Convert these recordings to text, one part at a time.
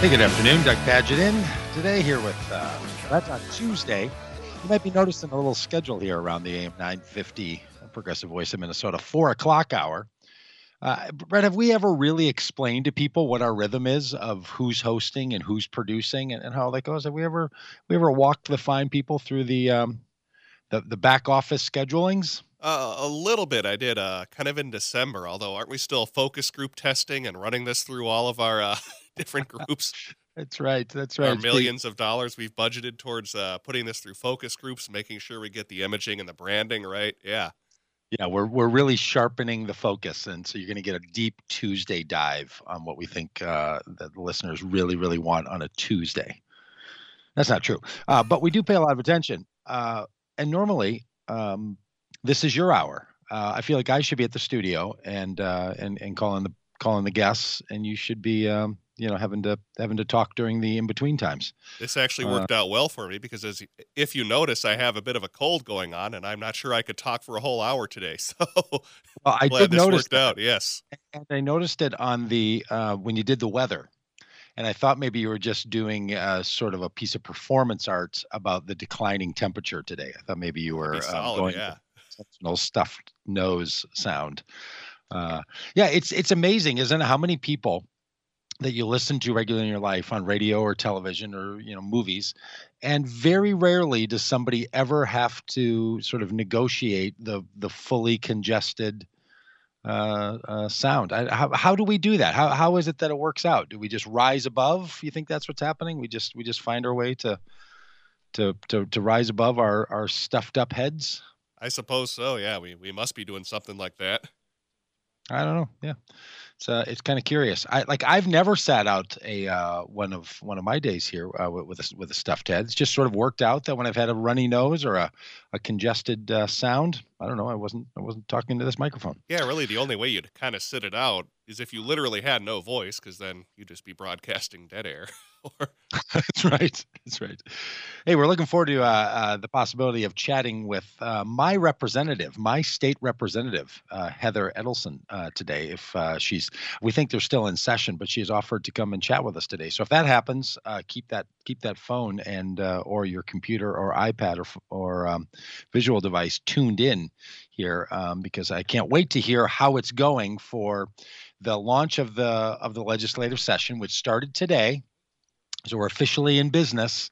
Hey, good afternoon. Doug Padgett in today here with that's on Tuesday. You might be noticing a little schedule here around the AM 950 Progressive Voice of Minnesota 4 o'clock hour. Brett, have we ever really explained to people what our rhythm is of who's hosting and who's producing and how that goes? Have we ever walked the fine people through the back office schedulings? A little bit. I did, kind of in December, although aren't we still focus group testing and running this through all of our different groups? That's right. That's Our right. It's big. millions of dollars we've budgeted towards putting this through focus groups, making sure we get the imaging and the branding right. Yeah. Yeah, we're really sharpening the focus, and so you're going to get a deep Tuesday dive on what we think that the listeners really want on a Tuesday. That's not true, but we do pay a lot of attention. And normally, this is your hour. I feel like I should be at the studio and calling the guests, and you should be having to talk during the in between times. This actually Uh, worked out well for me because if you notice, I have a bit of a cold going on and I'm not sure I could talk for a whole hour today. So well, I glad did this notice worked that, out. Yes. and I noticed it on the when you did the weather. And I thought maybe you were just doing sort of a piece of performance art about the declining temperature today. I thought maybe you That'd be were solid. going with Yeah. sensational stuffed nose sound. Yeah, it's amazing, isn't it? How many people that you listen to regularly in your life on radio or television or movies, and very rarely does somebody ever have to sort of negotiate the fully congested sound. How do we do that? How is it that it works out? Do we just rise above? You think that's what's happening? We just find our way to rise above our stuffed up heads? I suppose so. Yeah. We must be doing something like that. I don't know. Yeah. It's kind of curious. I've never sat out a one of my days here with a stuffed head. It's just sort of worked out that when I've had a runny nose or a congested sound, I don't know. I wasn't talking to this microphone. Yeah, really, the only way you'd kind of sit it out is if you literally had no voice, because then you'd just be broadcasting dead air. Or That's right. That's right. Hey, we're looking forward to the possibility of chatting with my representative, my state representative, Heather Edelson, today. If we think they're still in session, but she has offered to come and chat with us today. So if that happens, keep that phone and or your computer or iPad or visual device tuned in here, because I can't wait to hear how it's going for the launch of the legislative session, which started today. So we're officially in business.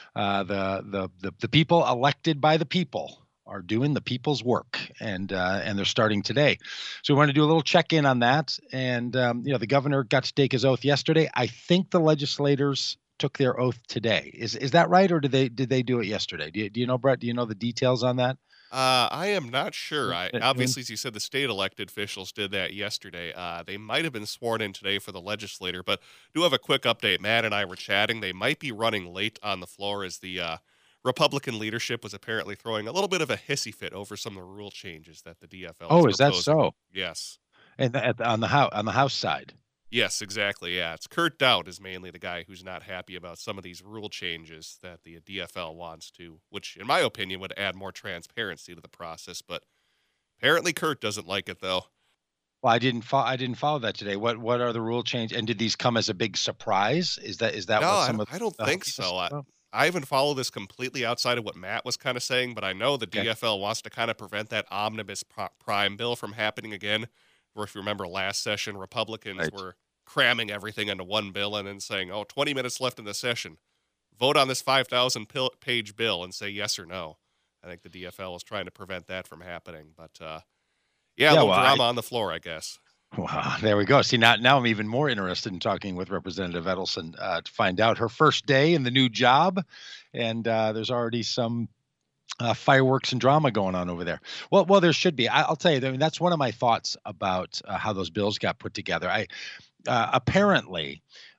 The people elected by the people are doing the people's work, and they're starting today. So we want to do a little check in on that. And the governor got to take his oath yesterday. I think the legislators took their oath today. Is that right, or did they do it yesterday? Do you know, Brett? Do you know the details on that? I am not sure. I At noon? obviously, as you said, the state elected officials did that yesterday. They might have been sworn in today for the legislator, but do have a quick update. Matt and I were chatting. They might be running late on the floor as the Republican leadership was apparently throwing a little bit of a hissy fit over some of the rule changes that the DFL is Oh, is that proposing. so? Yes. And on the house side. Yes, exactly. Yeah, it's Kurt Dowd is mainly the guy who's not happy about some of these rule changes that the DFL wants to, which in my opinion would add more transparency to the process. But apparently Kurt doesn't like it though. Well, I didn't follow that today. What are the rule change? And did these come as a big surprise? Is that No, what I some don't, of I don't the think people so. said? I, Oh, I haven't followed this completely outside of what Matt was kind of saying, but I know the okay. DFL wants to kind of prevent that omnibus prime bill from happening again. Where if you remember last session, Republicans Right. were cramming everything into one bill and then saying, "Oh, 20 minutes left in the session. Vote on this 5,000 page bill and say yes or no." I think the DFL is trying to prevent that from happening. But yeah, a Yeah. little Well, drama on the floor, I guess. wow, there we go. See, now I'm even more interested in talking with Representative Edelson to find out her first day in the new job, and there's already some fireworks and drama going on over there. Well, there should be. I'll tell you. I mean, that's one of my thoughts about how those bills got put together. Apparently,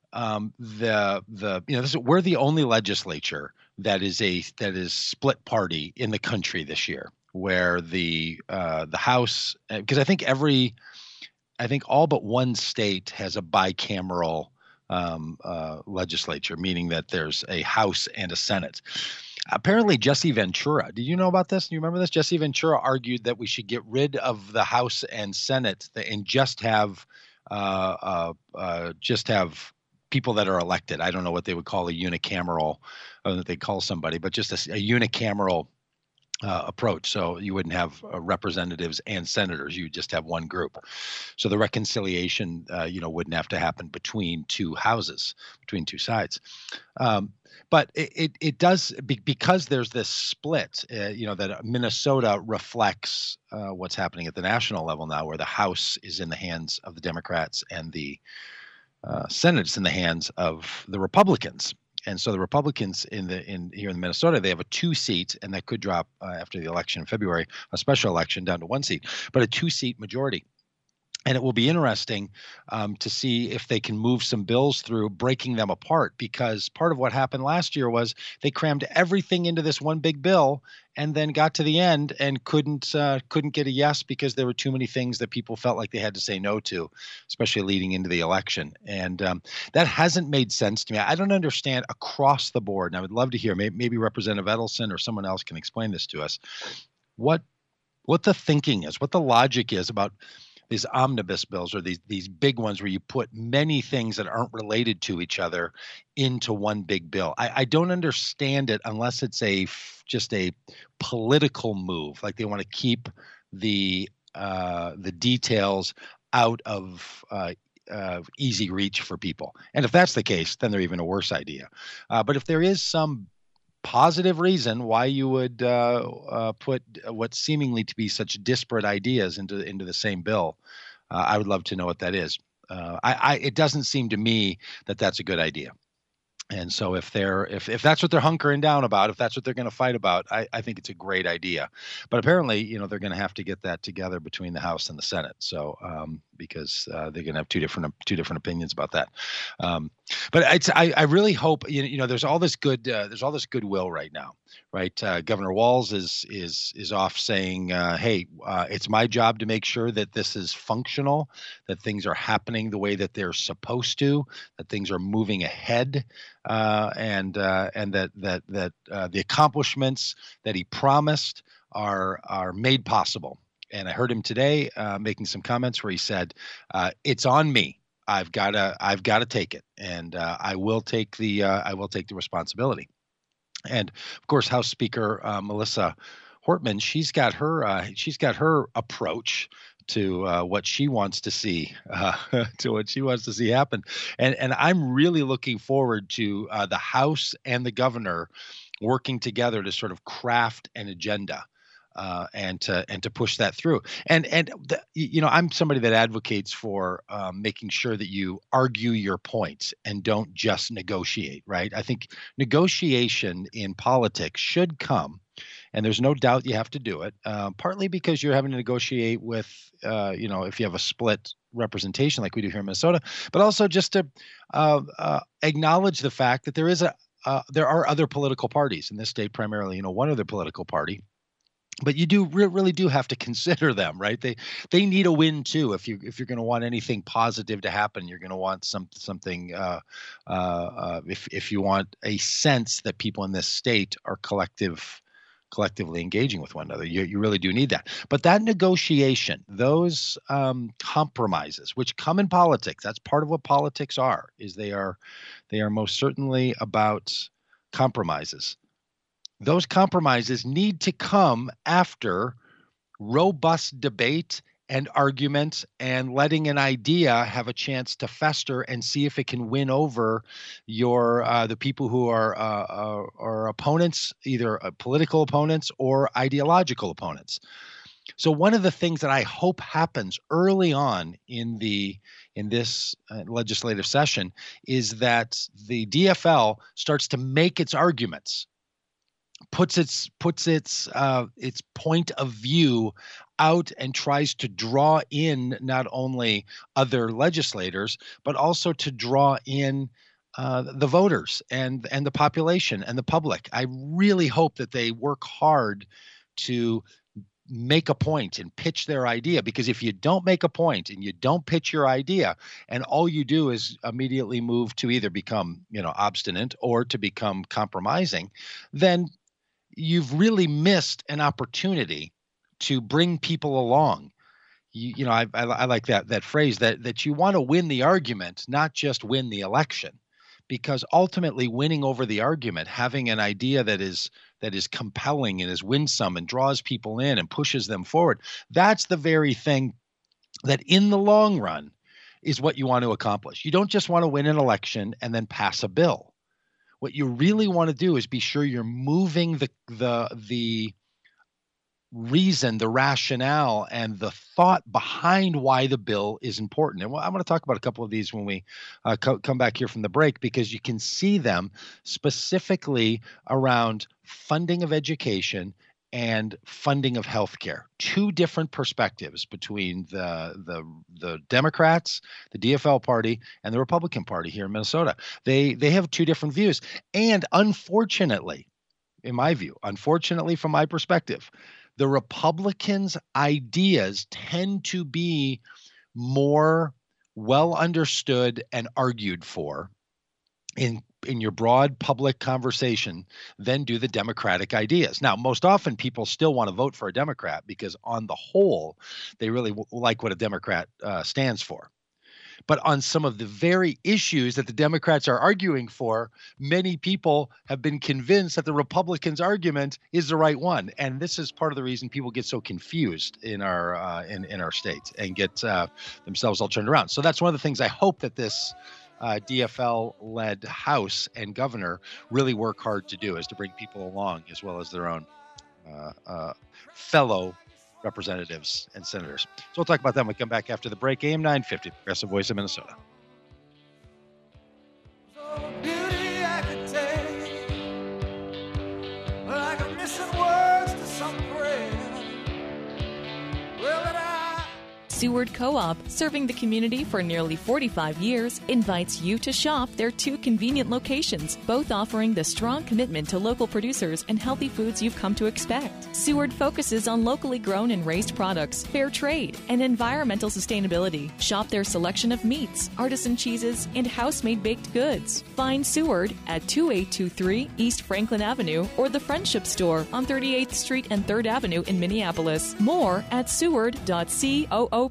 we're the only legislature that is split party in the country this year, where the House, because I think all but one state has a bicameral legislature, meaning that there's a House and a Senate. Apparently, Jesse Ventura. Did you know about this? Do you remember this? Jesse Ventura argued that we should get rid of the House and Senate and just have people that are elected. I don't know what they would call a unicameral, that they call somebody, but just a unicameral approach. So you wouldn't have representatives and senators. You would just have one group. So the reconciliation, wouldn't have to happen between two houses, between two sides. But it does, because there's this split, that Minnesota reflects what's happening at the national level now, where the House is in the hands of the Democrats and the Senate's in the hands of the Republicans. And so the Republicans here in Minnesota, they have a 2-seat, and that could drop after the election in February, a special election, down to 1 seat, but a 2-seat majority. And it will be interesting to see if they can move some bills through, breaking them apart, because part of what happened last year was they crammed everything into this one big bill and then got to the end and couldn't get a yes because there were too many things that people felt like they had to say no to, especially leading into the election. And that hasn't made sense to me. I don't understand across the board, and I would love to hear, maybe Representative Edelson or someone else can explain this to us, what the thinking is, what the logic is about these omnibus bills, or these big ones where you put many things that aren't related to each other into one big bill. I don't understand it unless it's just a political move, like they want to keep the details out of easy reach for people. And if that's the case, then they're even a worse idea. But if there is some positive reason why you would put what seemingly to be such disparate ideas into the same bill, I would love to know what that is. It doesn't seem to me that that's a good idea. And so if that's what they're hunkering down about, if that's what they're going to fight about, I think it's a great idea. But apparently, they're going to have to get that together between the House and the Senate. So because they're going to have two different opinions about that. But I really hope there's all this goodwill right now, right? Governor Walz is off saying, hey, it's my job to make sure that this is functional, that things are happening the way that they're supposed to, that things are moving ahead. And that the accomplishments that he promised are made possible. And I heard him today making some comments where he said, "It's on me. I've got to take it, and I will take the responsibility." And of course, House Speaker Melissa Hortman, she's got her approach to what she wants to see happen. And I'm really looking forward to the House and the governor working together to sort of craft an agenda. And to push that through. And I'm somebody that advocates for making sure that you argue your points and don't just negotiate, right? I think negotiation in politics should come, and there's no doubt you have to do it, partly because you're having to negotiate with, if you have a split representation like we do here in Minnesota, but also just to acknowledge the fact that there are other political parties in this state, primarily, one other political party. But you do really do have to consider them, right? They need a win too. If you're going to want anything positive to happen, you're going to want something. If you want a sense that people in this state are collectively engaging with one another, you really do need that. But that negotiation, those compromises, which come in politics, that's part of what politics are. Is they are most certainly about compromises. Those compromises need to come after robust debate and argument and letting an idea have a chance to fester and see if it can win over the people who are opponents, either political opponents or ideological opponents. So one of the things that I hope happens early on in this legislative session is that the DFL starts to make its arguments, puts its point of view out, and tries to draw in not only other legislators, but also to draw in the voters and the population and the public. I really hope that they work hard to make a point and pitch their idea, because if you don't make a point and you don't pitch your idea, and all you do is immediately move to either become obstinate or to become compromising, then you've really missed an opportunity to bring people along. I like that phrase that you want to win the argument, not just win the election. because ultimately winning over the argument, having an idea that is compelling and is winsome and draws people in and pushes them forward, that's the very thing that in the long run is what you want to accomplish. You don't just want to win an election and then pass a bill. What you really want to do is be sure you're moving the reason, the rationale, and the thought behind why the bill is important. And I'm going to talk about a couple of these when we come back here from the break, because you can see them specifically around funding of education and funding of healthcare. Two different perspectives between the Democrats, the DFL party, and the Republican Party here in Minnesota. They have two different views. And unfortunately, in my view, unfortunately from my perspective, the Republicans' ideas tend to be more well understood and argued for in your broad public conversation than do the Democratic ideas. Now, most often people still want to vote for a Democrat because on the whole, they really like what a Democrat stands for. But on some of the very issues that the Democrats are arguing for, many people have been convinced that the Republicans' argument is the right one. And this is part of the reason people get so confused in our in our state and get themselves all turned around. So that's one of the things I hope that this DFL-led House and governor really work hard to do, is to bring people along as well as their own fellow representatives and senators. So we'll talk about that when we come back after the break. AM 950, Progressive Voice of Minnesota. Seward Co-op, serving the community for nearly 45 years, invites you to shop their two convenient locations, both offering the strong commitment to local producers and healthy foods you've come to expect. Seward focuses on locally grown and raised products, fair trade, and environmental sustainability. Shop their selection of meats, artisan cheeses, and house-made baked goods. Find Seward at 2823 East Franklin Avenue or the Friendship Store on 38th Street and 3rd Avenue in Minneapolis. More at seward.coop.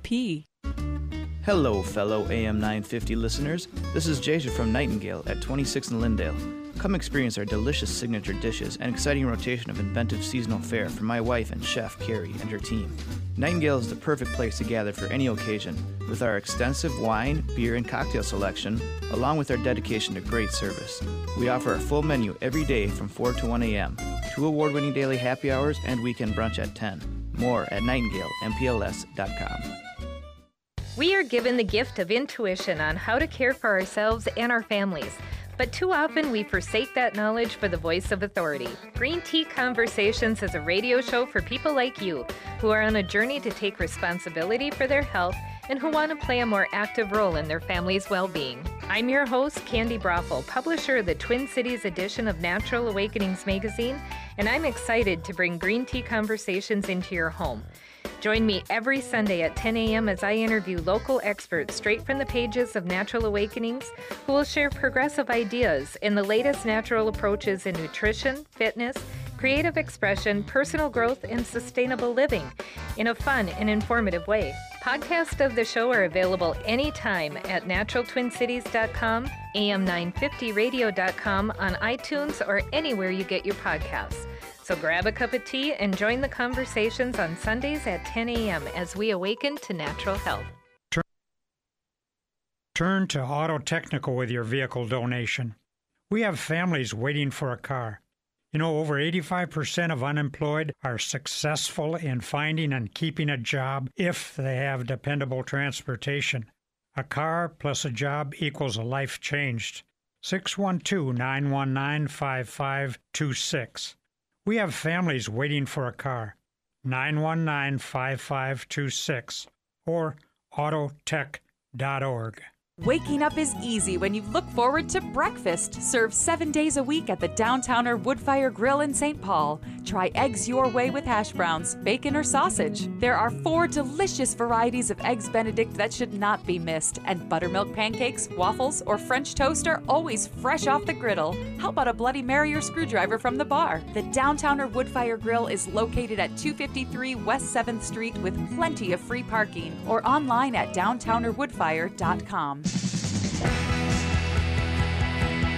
Hello, fellow AM 950 listeners. This is Jasia from Nightingale at 26 in Lindale. Come experience our delicious signature dishes and exciting rotation of inventive seasonal fare from my wife and chef, Carrie, and her team. Nightingale is the perfect place to gather for any occasion, with our extensive wine, beer, and cocktail selection, along with our dedication to great service. We offer a full menu every day from 4 to 1 a.m., 2 award-winning daily happy hours, and weekend brunch at 10. More at nightingalempls.com. We are given the gift of intuition on how to care for ourselves and our families. But too often we forsake that knowledge for the voice of authority. Green Tea Conversations is a radio show for people like you who are on a journey to take responsibility for their health and who want to play a more active role in their family's well-being. I'm your host, Candy Broffel, publisher of the Twin Cities edition of Natural Awakenings magazine, and I'm excited to bring Green Tea Conversations into your home. Join me every Sunday at 10 a.m. as I interview local experts straight from the pages of Natural Awakenings who will share progressive ideas and the latest natural approaches in nutrition, fitness, creative expression, personal growth, and sustainable living in a fun and informative way. Podcasts of the show are available anytime at naturaltwincities.com, am950radio.com, on iTunes, or anywhere you get your podcasts. So grab a cup of tea and join the conversations on Sundays at 10 a.m. as we awaken to natural health. Turn to Auto Technical with your vehicle donation. We have families waiting for a car. You know, over 85% of unemployed are successful in finding and keeping a job if they have dependable transportation. A car plus a job equals a life changed. 612-919-5526. We have families waiting for a car. 919-5526 or autotech.org. Waking up is easy when you look forward to breakfast. Served 7 days a week at the Downtowner Woodfire Grill in St. Paul. Try eggs your way with hash browns, bacon, or sausage. There are 4 delicious varieties of Eggs Benedict that should not be missed, and buttermilk pancakes, waffles, or French toast are always fresh off the griddle. How about a Bloody Mary or screwdriver from the bar? The Downtowner Woodfire Grill is located at 253 West 7th Street with plenty of free parking, or online at downtownerwoodfire.com.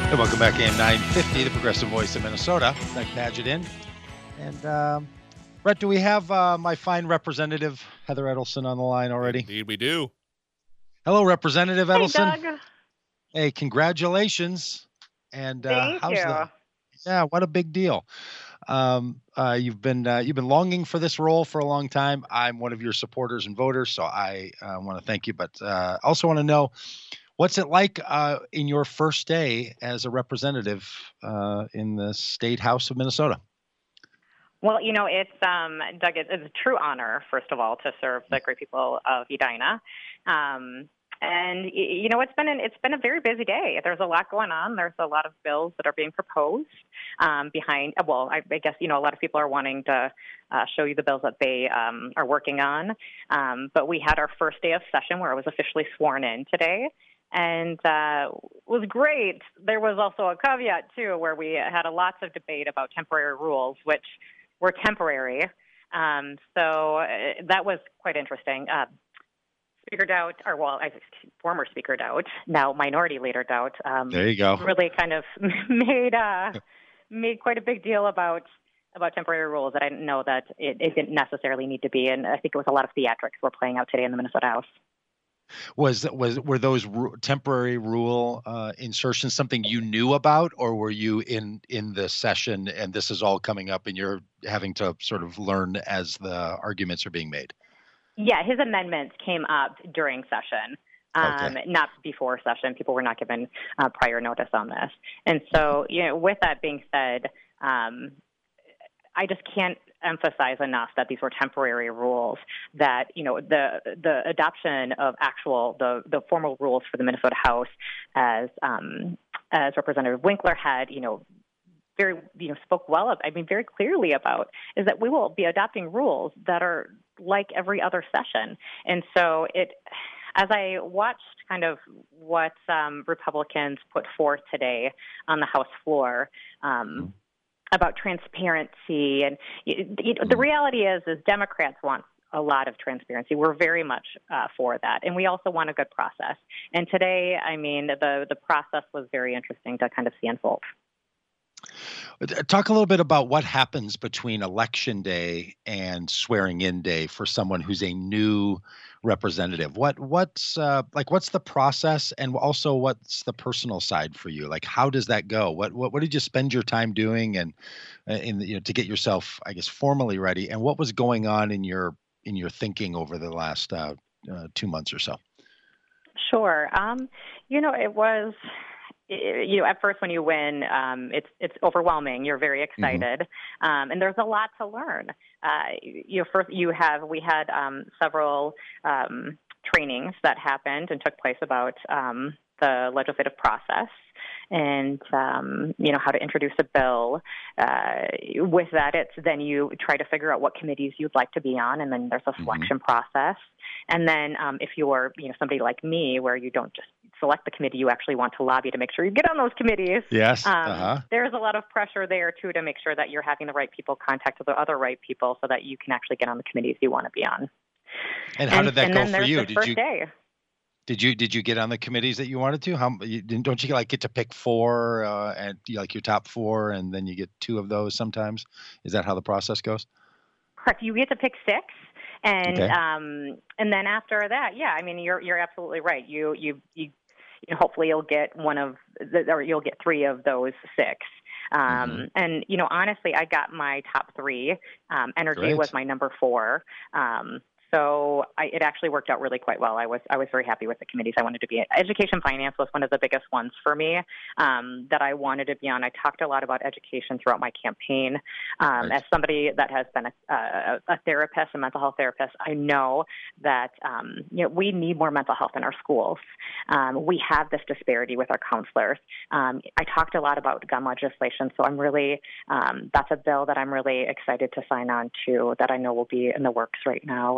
Hey, welcome back, AM 950, the progressive voice of Minnesota. Doug Padgett in. And Brett, do we have my fine representative, Heather Edelson, on the line already? Indeed, we do. Hello, Representative Edelson. Hey, Doug. Hey, congratulations. And Thank you. Yeah, what a big deal. You've been longing for this role for a long time. I'm one of your supporters and voters, so I want to thank you. But also want to know, what's it like in your first day as a representative in the State House of Minnesota? Well, you know, it's Doug. It's a true honor, first of all, to serve the great people of Edina. And you know, it's been a very busy day. There's a lot going on. There's a lot of bills that are being proposed behind. Well, I guess you know a lot of people are wanting to show you the bills that they are working on. But we had our first day of session where I was officially sworn in today. And it was great. There was also a caveat, too, where we had lots of debate about temporary rules, which were temporary. So that was quite interesting. Speaker Dowd, former Speaker Dowd, now Minority Leader Dowd, there you go. Really kind of made quite a big deal about temporary rules that I didn't know that it didn't necessarily need to be. And I think it was a lot of theatrics were playing out today in the Minnesota House. Were those temporary rule insertions something you knew about, or were you in the session and this is all coming up and you're having to sort of learn as the arguments are being made? Yeah, his amendments came up during session, not before session. People were not given prior notice on this. And so, you know, with that being said, I just can't emphasize enough that these were temporary rules, that, you know, the adoption of the formal rules for the Minnesota House as Representative Winkler had, you know, spoke well of, very clearly about, is that we will be adopting rules that are like every other session. And so as I watched kind of what Republicans put forth today on the House floor, about transparency, and the reality is Democrats want a lot of transparency. We're very much for that, and we also want a good process. And today, the process was very interesting to kind of see unfold. Talk a little bit about what happens between Election Day and swearing-in day for someone who's a new representative. What's the process, and also what's the personal side for you? Like, how does that go? What did you spend your time doing, and to get yourself, I guess, formally ready? And what was going on in your thinking over the last 2 months or so? Sure. It was. At first when you win, it's overwhelming. You're very excited, and there's a lot to learn. We had several trainings that happened and took place about the legislative process, and how to introduce a bill. With that, then you try to figure out what committees you'd like to be on, and then there's a selection process. And then if you're somebody like me, where you don't just select the committee, you actually want to lobby to make sure you get on those committees. Yes. There's a lot of pressure there too to make sure that you're having the right people contact the other right people so that you can actually get on the committees you want to be on. And how did that go for you? Did you get on the committees that you wanted to? Don't you get to pick four and your top four, and then you get two of those sometimes? Is that how the process goes? Correct. You get to pick six. And and then after that, you're absolutely right. You hopefully you'll get you'll get three of those six. And honestly, I got my top three. Energy was my number 4. So it actually worked out really quite well. I was very happy with the committees I wanted to be in. Education finance was one of the biggest ones for me that I wanted to be on. I talked a lot about education throughout my campaign. As somebody that has been a therapist, a mental health therapist, I know that we need more mental health in our schools. We have this disparity with our counselors. I talked a lot about gun legislation, so I'm really that's a bill that I'm really excited to sign on to, that I know will be in the works right now.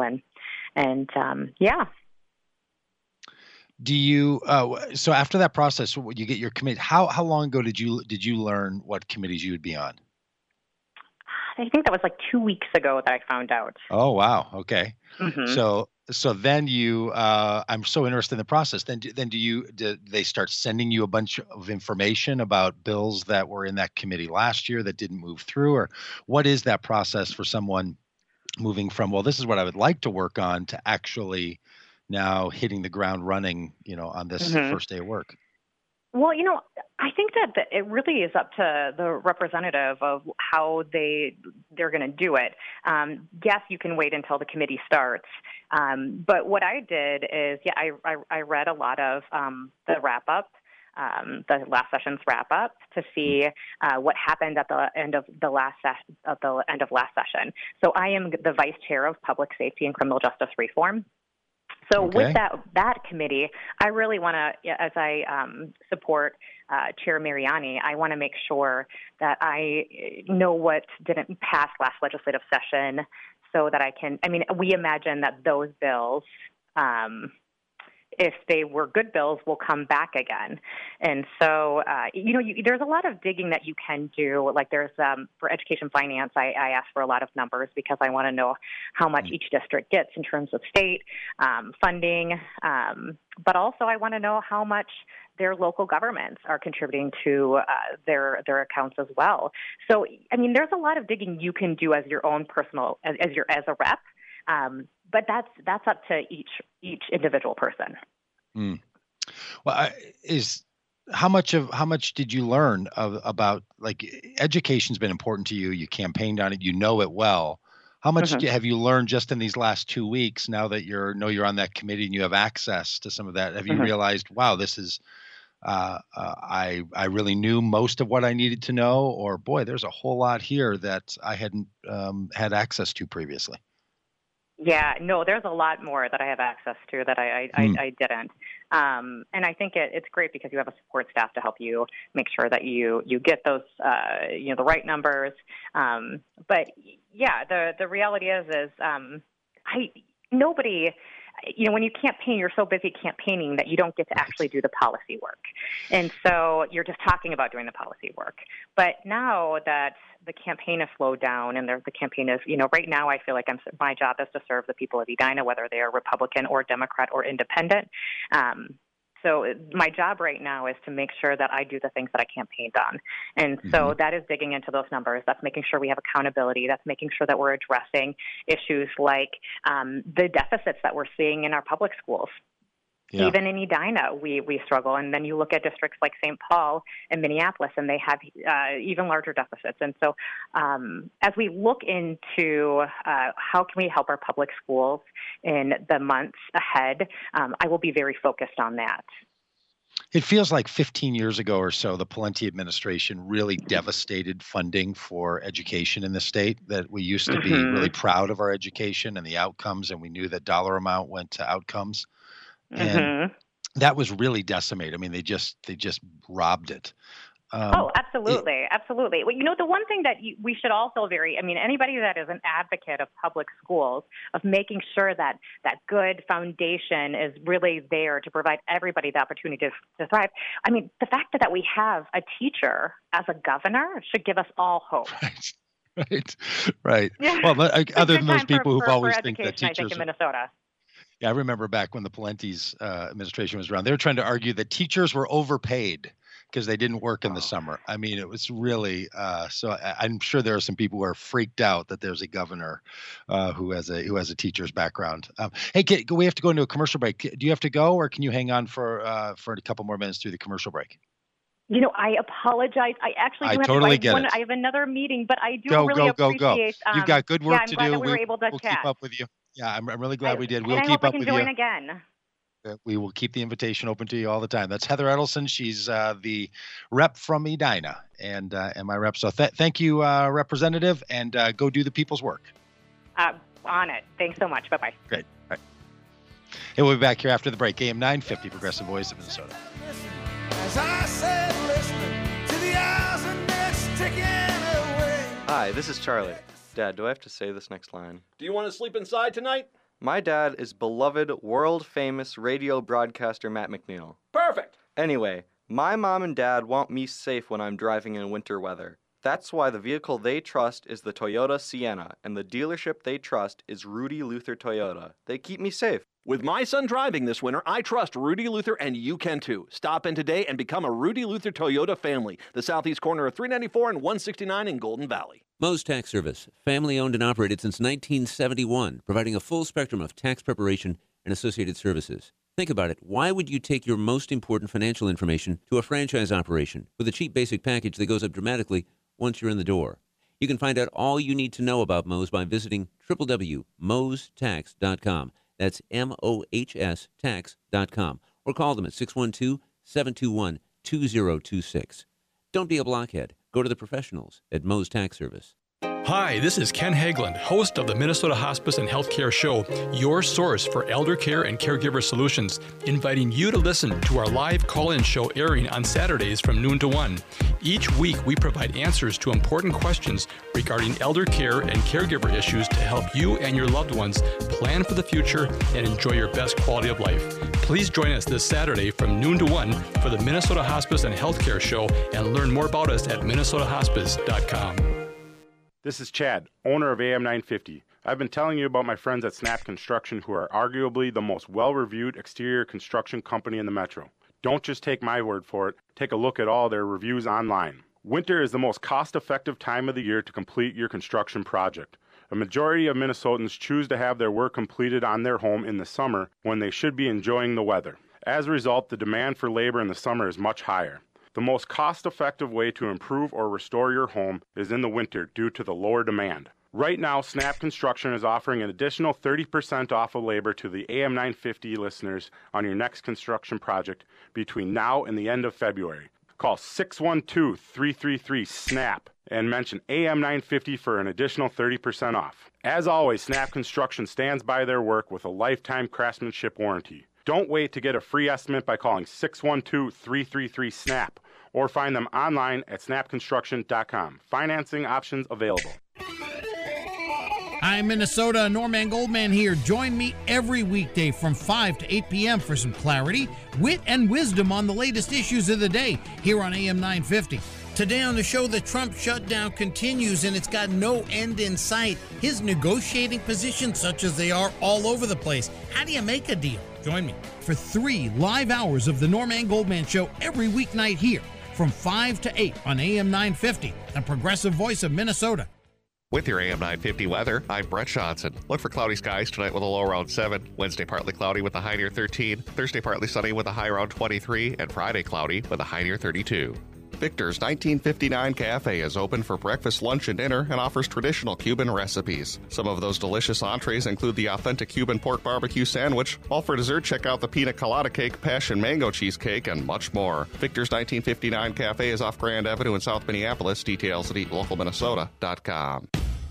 Do you so after that process, you get your committee, how long ago did you learn what committees you would be on? I think that was like 2 weeks ago that I found out. Oh, wow. Okay. So So then I'm so interested in the process. Then do they start sending you a bunch of information about bills that were in that committee last year that didn't move through, or what is that process for someone moving from, well, this is what I would like to work on, to actually now hitting the ground running, on this first day of work? Well, I think that it really is up to the representative of how they're going to do it. Yes, you can wait until the committee starts. But what I did is, I read a lot of the wrap-up, the last session's wrap-up, to see what happened at the end of the last session. So I am the vice chair of Public Safety and Criminal Justice Reform. So with that committee, I really want to, as I support Chair Mariani, I want to make sure that I know what didn't pass last legislative session, so that we imagine that those bills, if they were good bills, will come back again. And so, there's a lot of digging that you can do. Like there's, for education finance, I ask for a lot of numbers because I want to know how much each district gets in terms of state funding. But also I want to know how much their local governments are contributing to their accounts as well. So, there's a lot of digging you can do as your own personal, as a rep. But that's up to each individual person. Well, how much did you learn about, like, education's been important to you? You campaigned on it, you know it well. How much have you learned just in these last 2 weeks, now that you're on that committee and you have access to some of that? Have you realized, wow, this is I really knew most of what I needed to know, or boy, there's a whole lot here that I hadn't had access to previously? Yeah, no, there's a lot more that I have access to that I didn't. And I think it's great because you have a support staff to help you make sure that you get those, the right numbers. But yeah, the reality is nobody, when you campaign, you're so busy campaigning that you don't get to actually do the policy work. And so you're just talking about doing the policy work. But now that the campaign has slowed down and the campaign is, right now I feel like my job is to serve the people of Edina, whether they are Republican or Democrat or independent. So my job right now is to make sure that I do the things that I campaigned on. And so that is digging into those numbers. That's making sure we have accountability. That's making sure that we're addressing issues like the deficits that we're seeing in our public schools. Yeah. Even in Edina, we struggle. And then you look at districts like St. Paul and Minneapolis, and they have even larger deficits. And so as we look into how can we help our public schools in the months ahead, I will be very focused on that. It feels like 15 years ago or so, the Pawlenty administration really devastated funding for education in the state, that we used to be really proud of our education and the outcomes, and we knew that dollar amount went to outcomes. And that was really decimated. They just robbed it. Absolutely. Absolutely. Well, the one thing that we should also anybody that is an advocate of public schools, of making sure that that good foundation is really there to provide everybody the opportunity to thrive. The fact that we have a teacher as a governor should give us all hope. Right. Yeah. Well, other than those people who've always think that teachers, I think, in Minnesota. Yeah, I remember back when the Pawlenty's administration was around, they were trying to argue that teachers were overpaid because they didn't work in the summer. It was really so. I'm sure there are some people who are freaked out that there's a governor who has a teacher's background. Hey, we have to go into a commercial break. Do you have to go, or can you hang on for a couple more minutes through the commercial break? I apologize. I actually do totally get it. I have another meeting, but I do really appreciate. You've got good work to do. I'm glad that we were able to we'll chat. keep up with you. Yeah, I'm really glad we did. We'll keep up with you. I hope I can join again. We will keep the invitation open to you all the time. That's Heather Edelson. She's the rep from Edina and my rep. So thank you, Representative, and go do the people's work. On it. Thanks so much. Bye-bye. Great. All right. Hey, we'll be back here after the break. AM 950, Progressive Voice of Minnesota. As I said, listening to the hours and minutes ticking away. Hi, this is Charlie. Dad, do I have to say this next line? Do you want to sleep inside tonight? My dad is beloved, world-famous radio broadcaster Matt McNeil. Perfect! Anyway, my mom and dad want me safe when I'm driving in winter weather. That's why the vehicle they trust is the Toyota Sienna, and the dealership they trust is Rudy Luther Toyota. They keep me safe. With my son driving this winter, I trust Rudy Luther, and you can too. Stop in today and become a Rudy Luther Toyota family. The southeast corner of 394 and 169 in Golden Valley. Moe's Tax Service, family owned and operated since 1971, providing a full spectrum of tax preparation and associated services. Think about it. Why would you take your most important financial information to a franchise operation with a cheap basic package that goes up dramatically once you're in the door? You can find out all you need to know about Moe's by visiting www.moestax.com. That's MOHS tax.com. Or call them at 612-721-2026. Don't be a blockhead. Go to the professionals at Moe's Tax Service. Hi, this is Ken Hageland, host of the Minnesota Hospice and Healthcare Show, your source for elder care and caregiver solutions, inviting you to listen to our live call-in show airing on Saturdays from noon to 1. Each week, we provide answers to important questions regarding elder care and caregiver issues to help you and your loved ones plan for the future and enjoy your best quality of life. Please join us this Saturday from noon to 1 for the Minnesota Hospice and Healthcare Show and learn more about us at minnesotahospice.com. This is Chad, owner of AM 950. I've been telling you about my friends at Snap Construction, who are arguably the most well-reviewed exterior construction company in the metro. Don't just take my word for it. Take a look at all their reviews online. Winter is the most cost-effective time of the year to complete your construction project. A majority of Minnesotans choose to have their work completed on their home in the summer when they should be enjoying the weather. As a result, the demand for labor in the summer is much higher. The most cost-effective way to improve or restore your home is in the winter due to the lower demand. Right now, Snap Construction is offering an additional 30% off of labor to the AM 950 listeners on your next construction project between now and the end of February. Call 612-333-SNAP and mention AM 950 for an additional 30% off. As always, Snap Construction stands by their work with a lifetime craftsmanship warranty. Don't wait to get a free estimate by calling 612-333-SNAP or find them online at snapconstruction.com. Financing options available. Hi, Minnesota. Norman Goldman here. Join me every weekday from 5 to 8 p.m. for some clarity, wit, and wisdom on the latest issues of the day here on AM 950. Today on the show, the Trump shutdown continues, and it's got no end in sight. His negotiating positions, such as they are all over the place. How do you make a deal? Join me for 3 live hours of the Norman Goldman Show every weeknight here from 5 to 8 on AM 950, the progressive voice of Minnesota. With your AM 950 weather, I'm Brett Johnson. Look for cloudy skies tonight with a low around 7. Wednesday partly cloudy with a high near 13. Thursday partly sunny with a high around 23. And Friday cloudy with a high near 32. Victor's 1959 Cafe is open for breakfast, lunch, and dinner and offers traditional Cuban recipes. Some of those delicious entrees include the authentic Cuban pork barbecue sandwich, while for dessert, check out the pina colada cake, passion mango cheesecake, and much more. Victor's 1959 Cafe is off Grand Avenue in South Minneapolis. Details at eatlocalminnesota.com.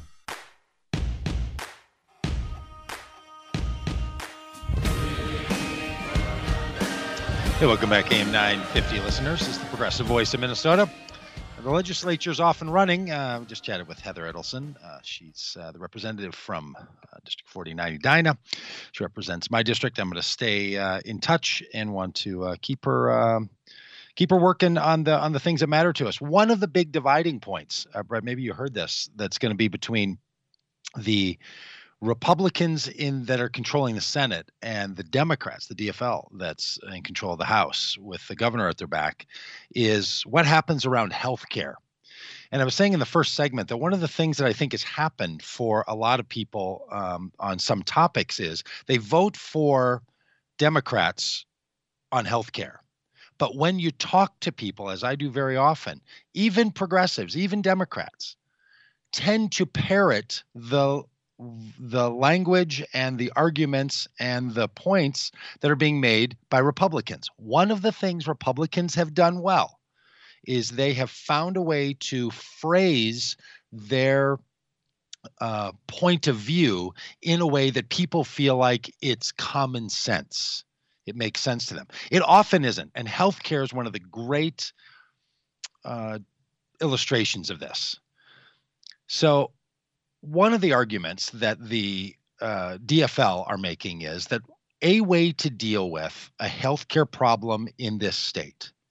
Hey, welcome back, AM 950 listeners. This is the progressive voice of Minnesota. The legislature's off and running. We just chatted with Heather Edelson. She's the representative from District 40 Edina. She represents my district. I'm going to stay in touch and want to keep her working on the things that matter to us. One of the big dividing points, Brett, maybe you heard this, that's going to be between the Republicans that are controlling the Senate and the Democrats, the DFL, that's in control of the House with the governor at their back, is what happens around health care. And I was saying in the first segment that one of the things that I think has happened for a lot of people on some topics is they vote for Democrats on health care. But when you talk to people, as I do very often, even progressives, even Democrats, tend to parrot the language and the arguments and the points that are being made by Republicans. One of the things Republicans have done well is they have found a way to phrase their point of view in a way that people feel like it's common sense. It makes sense to them. It often isn't. And healthcare is one of the great illustrations of this. So one of the arguments that the DFL are making is that a way to deal with a healthcare problem in this state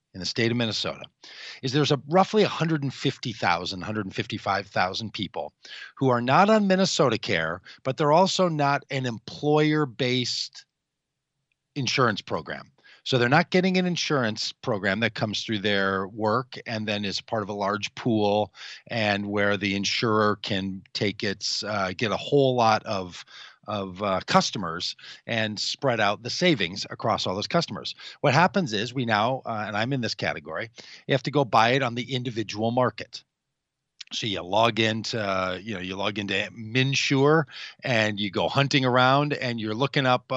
in the state of Minnesota is there's roughly 150,000, 155,000 people who are not on Minnesota Care, but they're also not an employer-based insurance program. So they're not getting an insurance program that comes through their work and then is part of a large pool, and where the insurer can take its get a whole lot of customers and spread out the savings across all those customers. What happens is we now, and I'm in this category, you have to go buy it on the individual market. So you log into MinSure and you go hunting around and you're looking up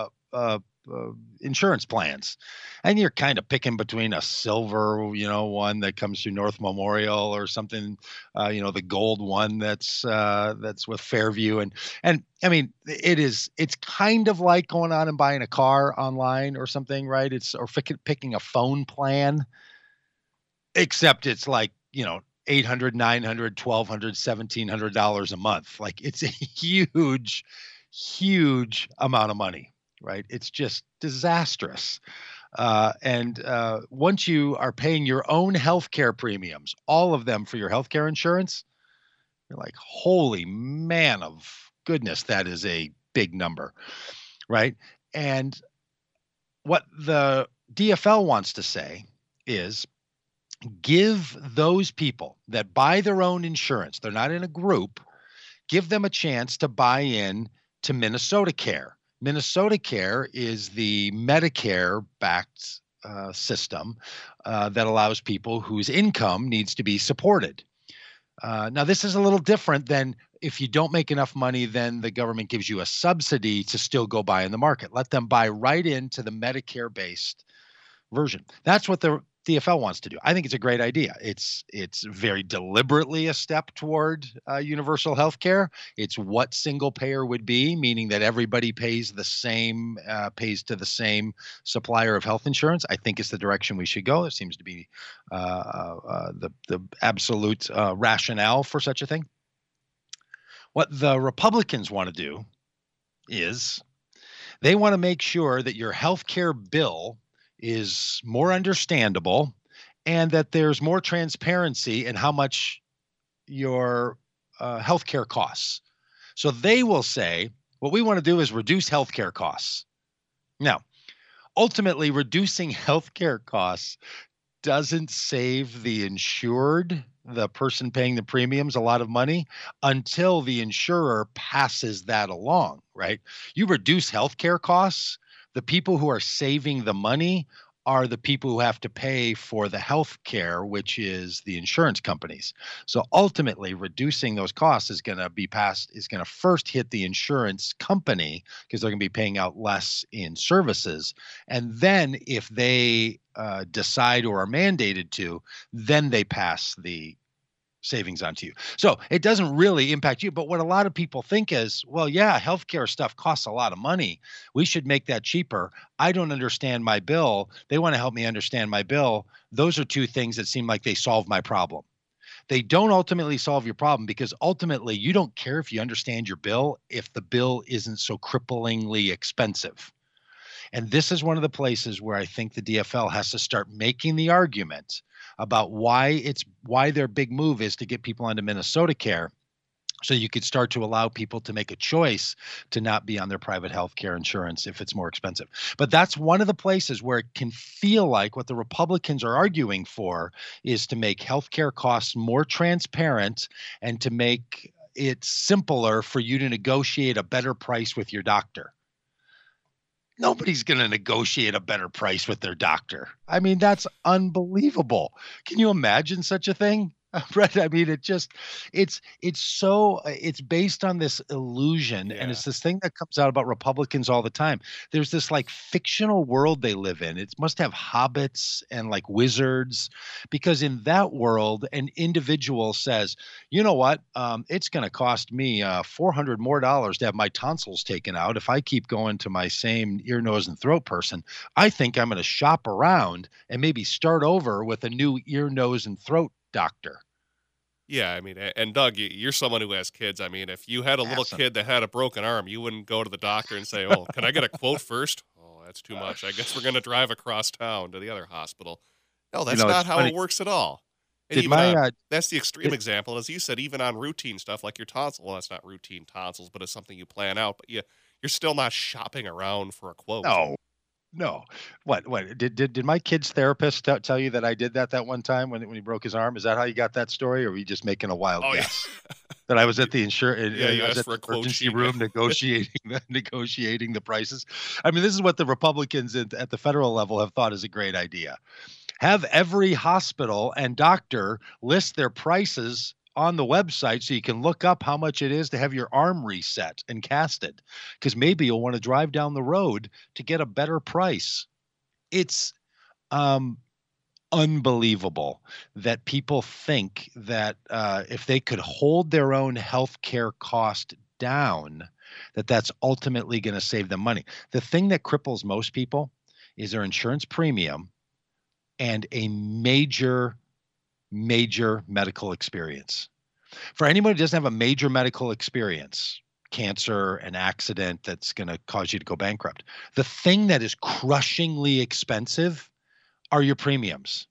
insurance plans, and you're kind of picking between a silver, one that comes through North Memorial or something, the gold one that's with Fairview, and I mean it's kind of like going on and buying a car online or something, right? Or picking a phone plan, except it's like $800, $900, $1,200, $1,700 a month. Like, it's a huge amount of money. Right? It's just disastrous. And once you are paying your own healthcare premiums, all of them for your healthcare insurance, you're like, holy man of goodness, that is a big number, right? And what the DFL wants to say is give those people that buy their own insurance, they're not in a group, give them a chance to buy in to Minnesota Care. Minnesota Care is the Medicare-backed system that allows people whose income needs to be supported. Now, this is a little different than if you don't make enough money, then the government gives you a subsidy to still go buy in the market. Let them buy right into the Medicare-based version. That's what the DFL wants to do. I think it's a great idea. It's very deliberately a step toward universal health care. It's what single payer would be, meaning that everybody pays to the same supplier of health insurance. I think it's the direction we should go. It seems to be the absolute rationale for such a thing. What the Republicans want to do is they want to make sure that your health care bill is more understandable and that there's more transparency in how much your healthcare costs. So they will say, what we want to do is reduce healthcare costs. Now, ultimately, reducing healthcare costs doesn't save the insured, the person paying the premiums, a lot of money until the insurer passes that along, right? You reduce healthcare costs, the people who are saving the money are the people who have to pay for the health care, which is the insurance companies. So ultimately, reducing those costs is going to first hit the insurance company because they're going to be paying out less in services. And then if they decide or are mandated to, then they pass the savings onto you. So it doesn't really impact you. But what a lot of people think is, well, yeah, healthcare stuff costs a lot of money. We should make that cheaper. I don't understand my bill. They want to help me understand my bill. Those are two things that seem like they solve my problem. They don't ultimately solve your problem because ultimately you don't care if you understand your bill if the bill isn't so cripplingly expensive. And this is one of the places where I think the DFL has to start making the argument about why their big move is to get people onto Minnesota Care, so you could start to allow people to make a choice to not be on their private health care insurance if it's more expensive. But that's one of the places where it can feel like what the Republicans are arguing for is to make healthcare costs more transparent and to make it simpler for you to negotiate a better price with your doctor. Nobody's going to negotiate a better price with their doctor. I mean, that's unbelievable. Can you imagine such a thing? Brett, I mean, it's based on this illusion. Yeah. And it's this thing that comes out about Republicans all the time. There's this like fictional world they live in. It must have hobbits and like wizards, because in that world, an individual says, you know what, it's going to cost me $400 more to have my tonsils taken out. If I keep going to my same ear, nose, and throat person, I think I'm going to shop around and maybe start over with a new ear, nose, and throat doctor. Yeah, I mean, and Doug, you're someone who has kids. I mean, if you had a little kid that had a broken arm, you wouldn't go to the doctor and say, oh, can I get a quote first? Oh, that's too much. I guess we're going to drive across town to the other hospital. No, that's not how it works at all. And even that's the extreme example. As you said, even on routine stuff like your tonsil, well, that's not routine tonsils, but it's something you plan out. But you're still not shopping around for a quote. No. What? Did my kid's therapist tell you that I did that one time when he broke his arm? Is that how you got that story, or were you just making a wild guess? Yeah. That I was at the emergency room negotiating the prices. I mean, this is what the Republicans at the federal level have thought is a great idea. Have every hospital and doctor list their prices on the website so you can look up how much it is to have your arm reset and casted, because maybe you'll want to drive down the road to get a better price. It's unbelievable that people think that if they could hold their own health care cost down, that's ultimately going to save them money. The thing that cripples most people is their insurance premium and a major medical experience. For anyone who doesn't have a major medical experience, cancer, an accident that's going to cause you to go bankrupt, the thing that is crushingly expensive are your premiums.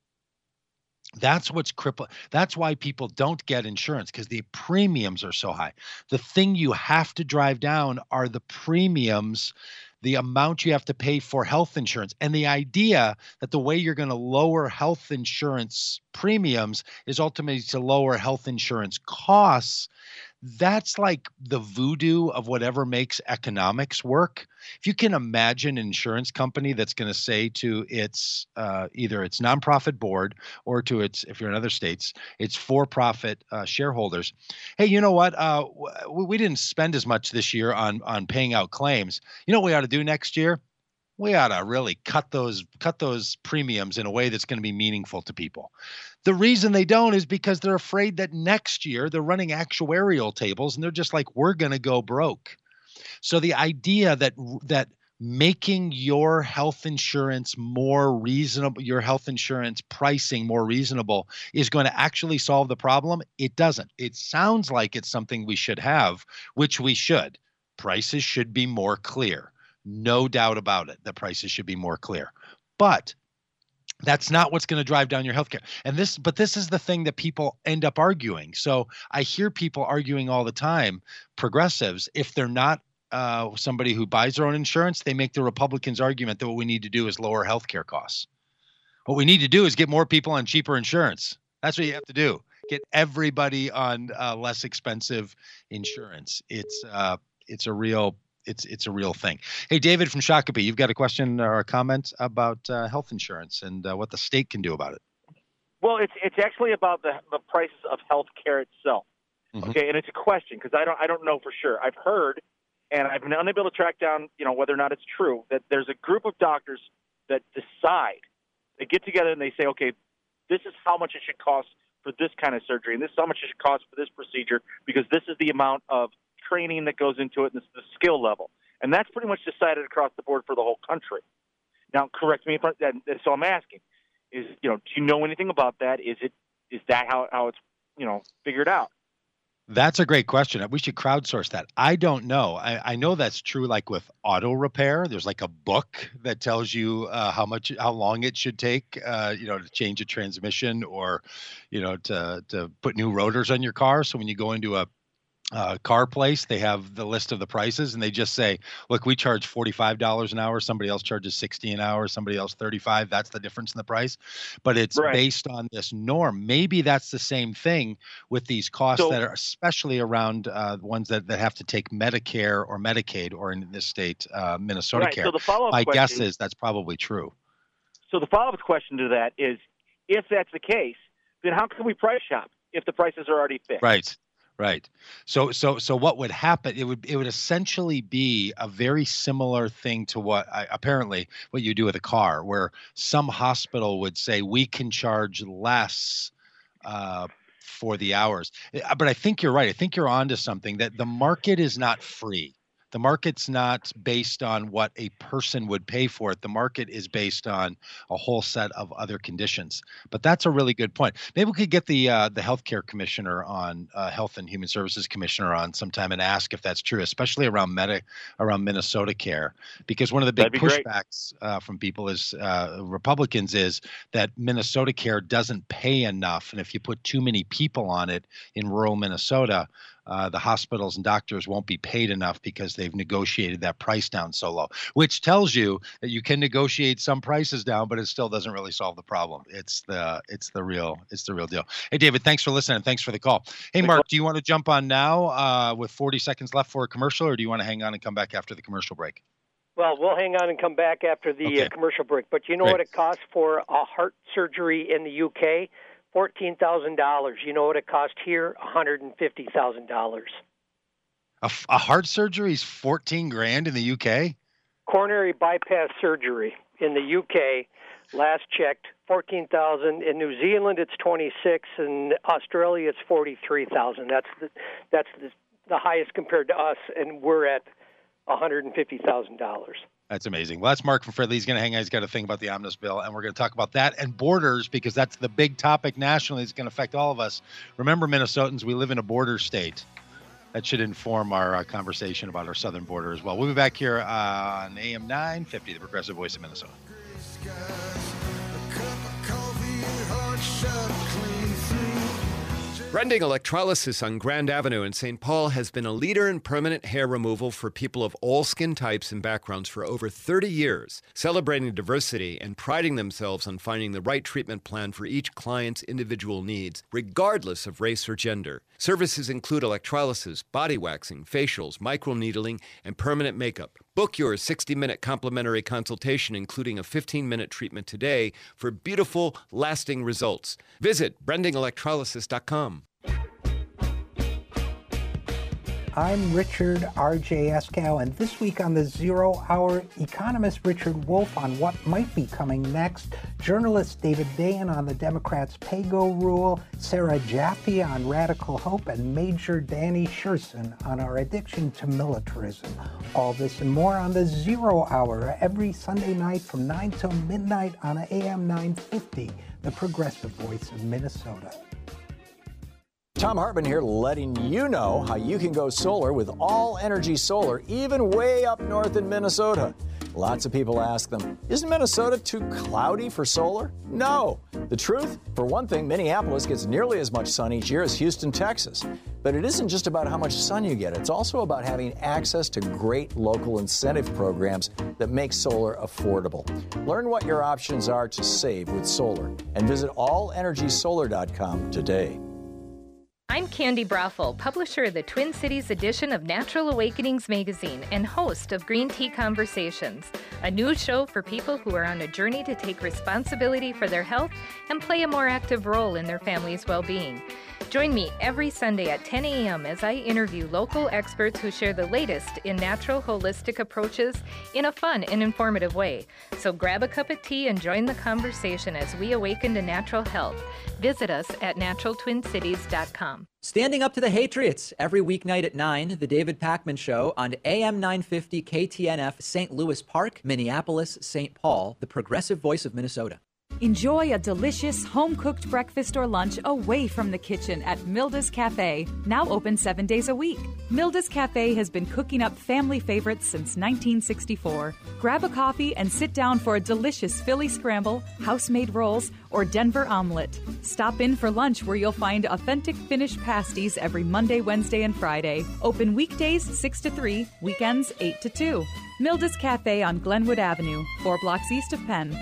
That's what's crippling. That's why people don't get insurance, because the premiums are so high. The thing you have to drive down are the premiums, the amount you have to pay for health insurance. And the idea that the way you're going to lower health insurance premiums is ultimately to lower health insurance costs. That's like the voodoo of whatever makes economics work. If you can imagine an insurance company that's going to say to its either its nonprofit board or to its, if you're in other states, its for-profit shareholders, hey, you know what? We didn't spend as much this year on paying out claims. You know what we ought to do next year? We ought to really cut those premiums in a way that's going to be meaningful to people. The reason they don't is because they're afraid that next year they're running actuarial tables and they're just like, we're going to go broke. So the idea that making your health insurance more reasonable, your health insurance pricing more reasonable is going to actually solve the problem, it doesn't. It sounds like it's something we should have, which we should. Prices should be more clear. No doubt about it. The prices should be more clear. But that's not what's going to drive down your healthcare. But this is the thing that people end up arguing. So I hear people arguing all the time, progressives, if they're not somebody who buys their own insurance, they make the Republicans' argument that what we need to do is lower healthcare costs. What we need to do is get more people on cheaper insurance. That's what you have to do. Get everybody on less expensive insurance. It's a real thing. Hey, David from Shakopee, you've got a question or a comment about health insurance and what the state can do about it. Well, it's actually about the prices of health care itself. Mm-hmm. Okay, and it's a question because I don't know for sure. I've heard, and I've been unable to track down, whether or not it's true, that there's a group of doctors that decide, they get together and they say, okay, this is how much it should cost for this kind of surgery, and this is how much it should cost for this procedure, because this is the amount of training that goes into it and the skill level. And that's pretty much decided across the board for the whole country. Now, correct me if so I'm asking, do you know anything about that? Is that how it's, figured out? That's a great question. We should crowdsource that. I don't know. I know that's true. Like with auto repair, there's like a book that tells you how long it should take, to change a transmission or, to put new rotors on your car. So when you go into a car place, they have the list of the prices and they just say, look, we charge $45 an hour. Somebody else charges $60 an hour. Somebody else $35. That's the difference in the price. But it's based on this norm. Maybe that's the same thing with these costs that are especially around ones that have to take Medicare or Medicaid, or in this state, Minnesota Care. So the follow-up My question, guess is that's probably true. So the follow-up question to that is, if that's the case, then how can we price shop if the prices are already fixed? Right. So what would happen? It would essentially be a very similar thing to what you do with a car, where some hospital would say we can charge less for the hours. But I think you're right. I think you're onto something, that the market is not free. The market's not based on what a person would pay for it. The market is based on a whole set of other conditions. But that's a really good point. Maybe we could get the healthcare commissioner on, Health and Human Services commissioner on sometime and ask if that's true, especially around Minnesota Care, because one of the big pushbacks from people is Republicans is that Minnesota Care doesn't pay enough, and if you put too many people on it in rural Minnesota, the hospitals and doctors won't be paid enough because they've negotiated that price down so low, which tells you that you can negotiate some prices down, but it still doesn't really solve the problem. It's the real deal. Hey, David, thanks for listening. Thanks for the call. Hey, Mark, do you want to jump on now with 40 seconds left for a commercial, or do you want to hang on and come back after the commercial break? Well, we'll hang on and come back after the commercial break. But you know what it costs for a heart surgery in the UK? $14,000. You know what it cost here? $150,000. A heart surgery is $14,000 in the UK? Coronary bypass surgery in the UK, last checked, $14,000. In New Zealand, it's $26,000. In Australia, it's $43,000. That's the highest compared to us, and we're at $150,000. That's amazing. Well, that's Mark from Fridley. He's going to hang out. He's got a thing about the omnibus bill, and we're going to talk about that and borders, because that's the big topic nationally. It's going to affect all of us. Remember, Minnesotans, we live in a border state. That should inform our conversation about our southern border as well. We'll be back here on AM 950, the Progressive Voice of Minnesota. Brending Electrolysis on Grand Avenue in St. Paul has been a leader in permanent hair removal for people of all skin types and backgrounds for over 30 years, celebrating diversity and priding themselves on finding the right treatment plan for each client's individual needs, regardless of race or gender. Services include electrolysis, body waxing, facials, microneedling, and permanent makeup. Book your 60-minute complimentary consultation, including a 15-minute treatment today for beautiful, lasting results. Visit BrendingElectrolysis.com. I'm Richard R.J. Eskow, and this week on the Zero Hour, economist Richard Wolff on what might be coming next, journalist David Dayen on the Democrats' pay-go rule, Sarah Jaffe on radical hope, and Major Danny Sherson on our addiction to militarism. All this and more on the Zero Hour every Sunday night from 9 till midnight on AM 950, the Progressive Voice of Minnesota. Tom Hartman here, letting you know how you can go solar with All Energy Solar, even way up north in Minnesota. Lots of people ask them, isn't Minnesota too cloudy for solar? No. The truth? For one thing, Minneapolis gets nearly as much sun each year as Houston, Texas. But it isn't just about how much sun you get. It's also about having access to great local incentive programs that make solar affordable. Learn what your options are to save with solar and visit allenergysolar.com today. I'm Candy Brothel, publisher of the Twin Cities edition of Natural Awakenings magazine and host of Green Tea Conversations, a new show for people who are on a journey to take responsibility for their health and play a more active role in their family's well-being. Join me every Sunday at 10 a.m. as I interview local experts who share the latest in natural holistic approaches in a fun and informative way. So grab a cup of tea and join the conversation as we awaken to natural health. Visit us at naturaltwincities.com. Standing Up to the Hatriots every weeknight at 9, The David Pakman Show on AM 950 KTNF, St. Louis Park, Minneapolis, St. Paul, the Progressive Voice of Minnesota. Enjoy a delicious home-cooked breakfast or lunch away from the kitchen at Milda's Cafe, now open 7 days a week. Milda's Cafe has been cooking up family favorites since 1964. Grab a coffee and sit down for a delicious Philly scramble, house-made rolls, or Denver omelet. Stop in for lunch where you'll find authentic Finnish pasties every Monday, Wednesday, and Friday. Open weekdays 6 to 3, weekends 8 to 2. Milda's Cafe on Glenwood Avenue, 4 blocks east of Penn.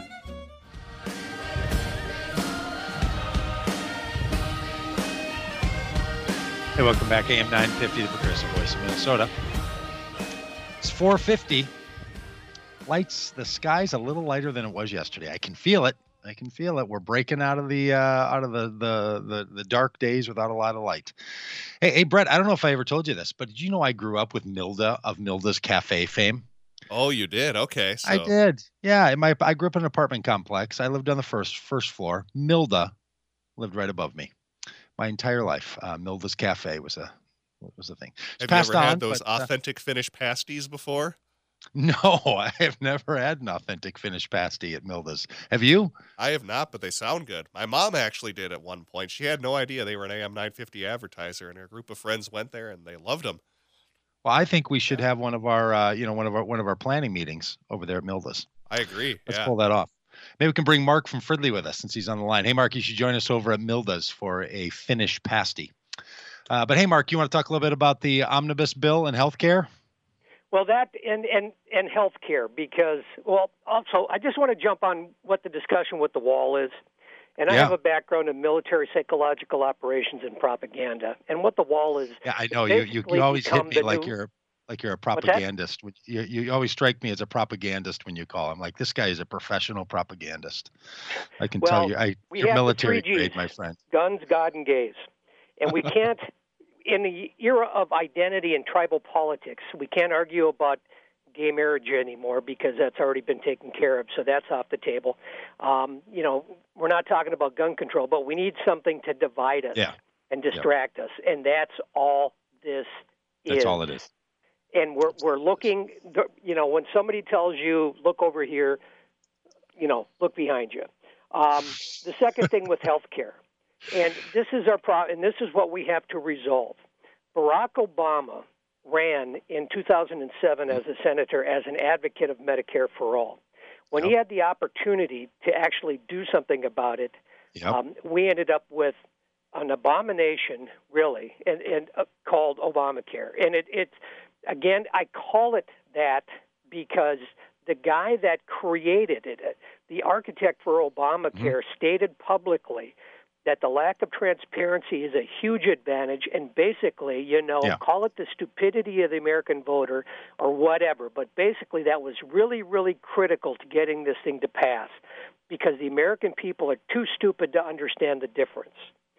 Hey, welcome back. AM 950, the Progressive Voice of Minnesota. It's 4:50. The sky's a little lighter than it was yesterday. I can feel it. We're breaking out of the dark days without a lot of light. Hey, Brett, I don't know if I ever told you this, but did you know I grew up with Milda of Milda's Cafe fame? Oh, you did? Okay. So. I did. Yeah. I grew up in an apartment complex. I lived on the first floor. Milda lived right above me. My entire life, Milda's Cafe was was the thing. Have you ever had those authentic Finnish pasties before? No, I have never had an authentic Finnish pasty at Milda's. Have you? I have not, but they sound good. My mom actually did at one point. She had no idea they were an AM 950 advertiser, and her group of friends went there and they loved them. Well, I think we should have one of our, one of our planning meetings over there at Milda's. I agree. Let's pull that off. Maybe we can bring Mark from Fridley with us since he's on the line. Hey, Mark, you should join us over at Milda's for a Finnish pasty. But hey, Mark, you want to talk a little bit about the omnibus bill and healthcare? Well, that and healthcare, because, well, also, I just want to jump on what the discussion with the wall is. And I have a background in military psychological operations and propaganda. And what the wall is. Yeah, I know. You always hit me like you're a propagandist. You always strike me as a propagandist when you call. I'm like, this guy is a professional propagandist. I can tell you. You're military grade, my friend. Guns, God, and gays. And we can't. In the era of identity and tribal politics, we can't argue about gay marriage anymore because that's already been taken care of, so that's off the table. We're not talking about gun control, but we need something to divide us and distract us, and that's all this is. That's all it is. And we're looking, when somebody tells you, look over here, look behind you. The second thing with health care. And this is our problem, and this is what we have to resolve. Barack Obama ran in 2007 as a senator as an advocate of Medicare for all. When he had the opportunity to actually do something about it, we ended up with an abomination, really, and called Obamacare. And it's again, I call it that because the guy that created it, the architect for Obamacare, stated publicly that the lack of transparency is a huge advantage, and basically, call it the stupidity of the American voter or whatever, but basically that was really, really critical to getting this thing to pass because the American people are too stupid to understand the difference.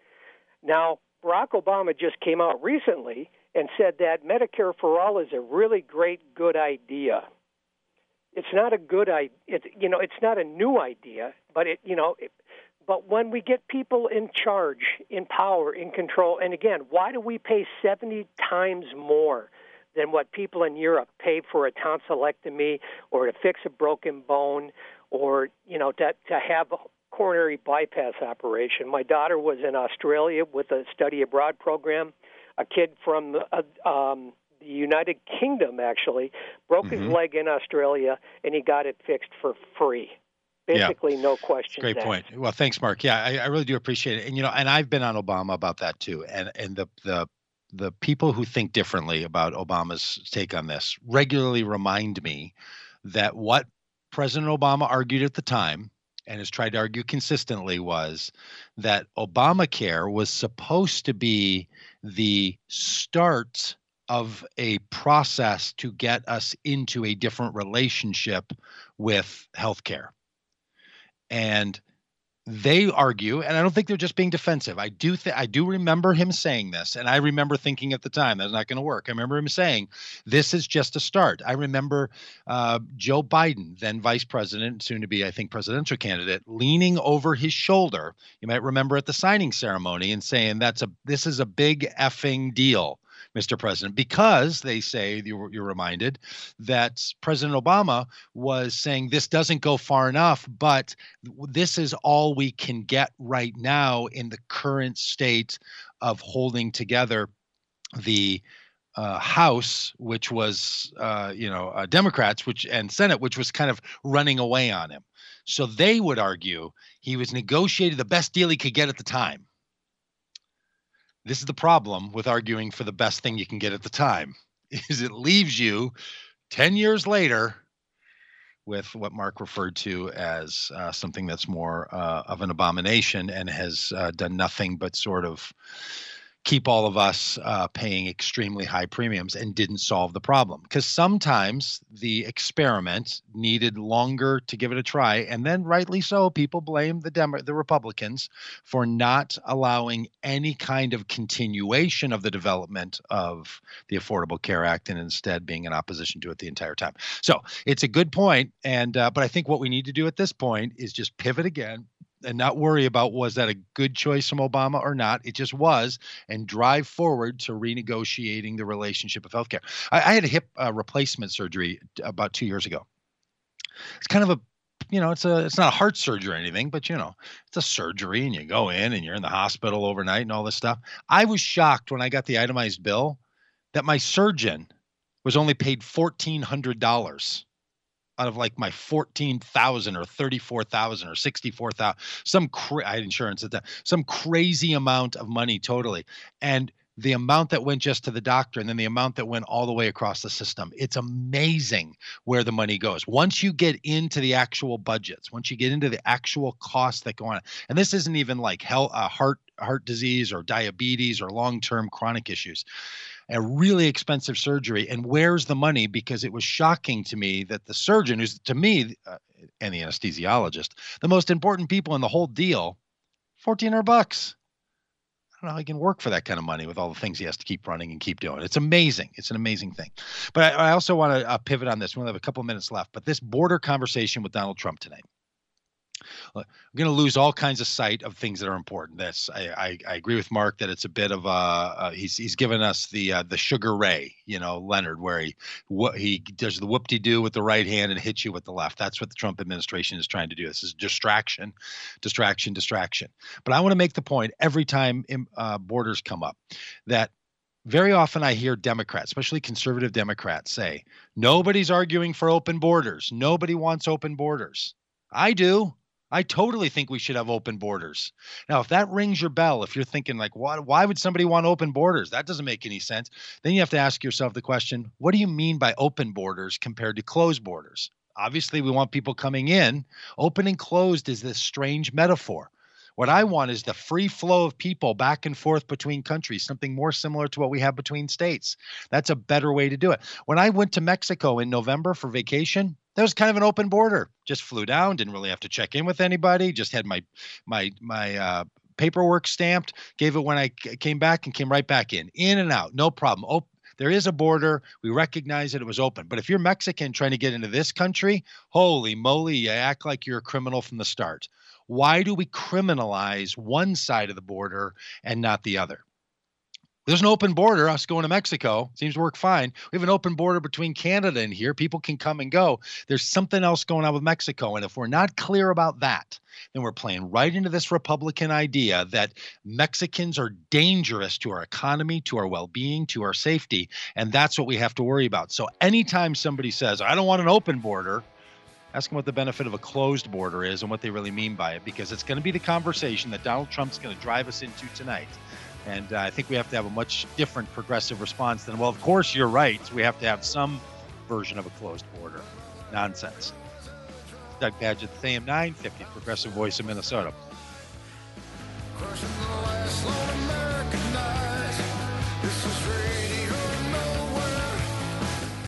Now, Barack Obama just came out recently and said that Medicare for all is a really good idea. It's not a good idea. It's not a new idea, but But when we get people in charge, in power, in control, and again, why do we pay 70 times more than what people in Europe pay for a tonsillectomy or to fix a broken bone or, to have a coronary bypass operation? My daughter was in Australia with a study abroad program. A kid from the United Kingdom, actually, broke his leg in Australia, and he got it fixed for free. Basically, no questions. Great point. Well, thanks, Mark. Yeah, I really do appreciate it. And and I've been on Obama about that too. And the people who think differently about Obama's take on this regularly remind me that what President Obama argued at the time and has tried to argue consistently was that Obamacare was supposed to be the start of a process to get us into a different relationship with healthcare. And they argue, and I don't think they're just being defensive. I do remember him saying this, and I remember thinking at the time that's not going to work. I remember him saying, this is just a start. I remember Joe Biden, then vice president, soon to be, I think, presidential candidate, leaning over his shoulder. You might remember at the signing ceremony and saying, this is a big effing deal, Mr. President, because they say, you're reminded, that President Obama was saying this doesn't go far enough, but this is all we can get right now in the current state of holding together the House, which was, Democrats, and Senate, which was kind of running away on him. So they would argue he was negotiating the best deal he could get at the time. This is the problem with arguing for the best thing you can get at the time, is it leaves you 10 years later with what Mark referred to as something that's more of an abomination and has done nothing but sort of keep all of us paying extremely high premiums and didn't solve the problem. Because sometimes the experiment needed longer to give it a try. And then rightly so, people blame the Republicans for not allowing any kind of continuation of the development of the Affordable Care Act and instead being in opposition to it the entire time. So it's a good point. And but I think what we need to do at this point is just pivot again and not worry about was that a good choice from Obama or not. It just was, and drive forward to renegotiating the relationship of healthcare. I had a hip replacement surgery about 2 years ago. It's kind of a, it's not a heart surgery or anything, but it's a surgery, and you go in and you're in the hospital overnight and all this stuff. I was shocked when I got the itemized bill that my surgeon was only paid $1,400 out of like my $14,000 or $34,000 or $64,000, I had insurance at that, some crazy amount of money totally. And the amount that went just to the doctor, and then the amount that went all the way across the system. It's amazing where the money goes. Once you get into the actual budgets, once you get into the actual costs that go on, and this isn't even like heart disease or diabetes or long-term chronic issues, a really expensive surgery. And where's the money? Because it was shocking to me that the surgeon, who's to me, and the anesthesiologist, the most important people in the whole deal, $1,400. I don't know how he can work for that kind of money with all the things he has to keep running and keep doing. It's amazing. It's an amazing thing. But I also want to pivot on this. We only have a couple of minutes left. But this border conversation with Donald Trump tonight, I'm going to lose all kinds of sight of things that are important. I agree with Mark that it's a bit of he's given us the Sugar Ray, Leonard, where he does the whoop-de-doo with the right hand and hits you with the left. That's what the Trump administration is trying to do. This is distraction. But I want to make the point every time borders come up that very often I hear Democrats, especially conservative Democrats, say, nobody's arguing for open borders. Nobody wants open borders. I do. I totally think we should have open borders. Now, if that rings your bell, if you're thinking like, why would somebody want open borders? That doesn't make any sense. Then you have to ask yourself the question, what do you mean by open borders compared to closed borders? Obviously, we want people coming in. Open and closed is this strange metaphor. What I want is the free flow of people back and forth between countries, something more similar to what we have between states. That's a better way to do it. When I went to Mexico in November for vacation, that was kind of an open border. Just flew down, didn't really have to check in with anybody, just had my paperwork stamped, gave it when I came back and came right back in and out, no problem. There is a border. We recognize that it was open. But if you're Mexican trying to get into this country, holy moly, you act like you're a criminal from the start. Why do we criminalize one side of the border and not the other? There's an open border, us going to Mexico, seems to work fine. We have an open border between Canada and here. People can come and go. There's something else going on with Mexico. And if we're not clear about that, then we're playing right into this Republican idea that Mexicans are dangerous to our economy, to our well-being, to our safety. And that's what we have to worry about. So anytime somebody says, I don't want an open border, ask them what the benefit of a closed border is and what they really mean by it, because it's going to be the conversation that Donald Trump's going to drive us into tonight. And I think we have to have a much different progressive response than, well, of course, you're right. We have to have some version of a closed border. Nonsense. Doug Padgett, AM 950, Progressive Voice of Minnesota.